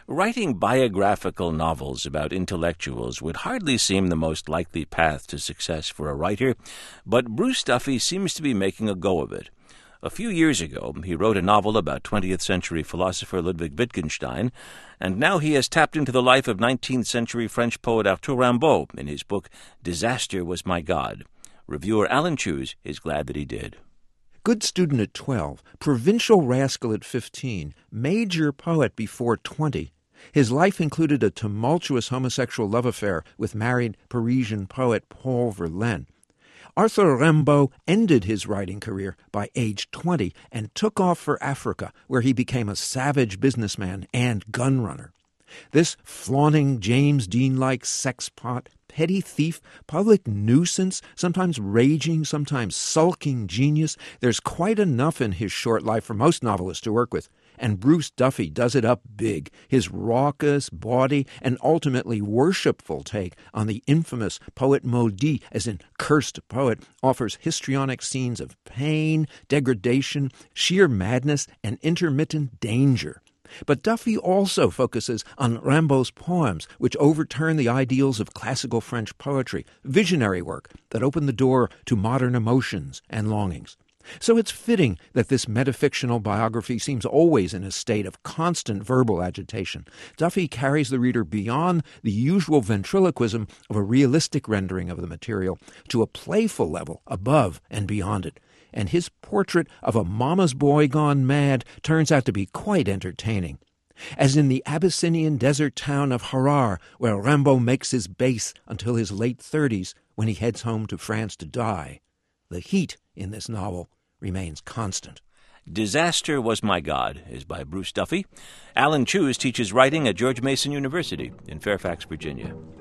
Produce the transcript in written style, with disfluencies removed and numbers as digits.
Writing biographical novels about intellectuals would hardly seem the most likely path to success for a writer, but Bruce Duffy seems to be making a go of it. A few years ago, he wrote a novel about 20th century philosopher Ludwig Wittgenstein, and now he has tapped into the life of 19th century French poet Arthur Rimbaud in his book Disaster Was My God. Reviewer Alan Cheuse is glad that he did. Good student at 12, provincial rascal at 15, major poet before 20. His life included a tumultuous homosexual love affair with married Parisian poet Paul Verlaine. Arthur Rimbaud ended his writing career by age 20 and took off for Africa, where he became a savage businessman and gun runner. This flaunting James Dean-like sexpot, petty thief, public nuisance, sometimes raging, sometimes sulking genius, there's quite enough in his short life for most novelists to work with. And Bruce Duffy does it up big. His raucous, bawdy, and ultimately worshipful take on the infamous poet maudit, as in cursed poet, offers histrionic scenes of pain, degradation, sheer madness, and intermittent danger. But Duffy also focuses on Rimbaud's poems, which overturn the ideals of classical French poetry, visionary work that opened the door to modern emotions and longings. So it's fitting that this metafictional biography seems always in a state of constant verbal agitation. Duffy carries the reader beyond the usual ventriloquism of a realistic rendering of the material to a playful level above and beyond it. And his portrait of a mama's boy gone mad turns out to be quite entertaining. As in the Abyssinian desert town of Harar, where Rimbaud makes his base until his late 30s when he heads home to France to die. The heat in this novel remains constant. Disaster Was My God is by Bruce Duffy. Alan Cheuse teaches writing at George Mason University in Fairfax, Virginia.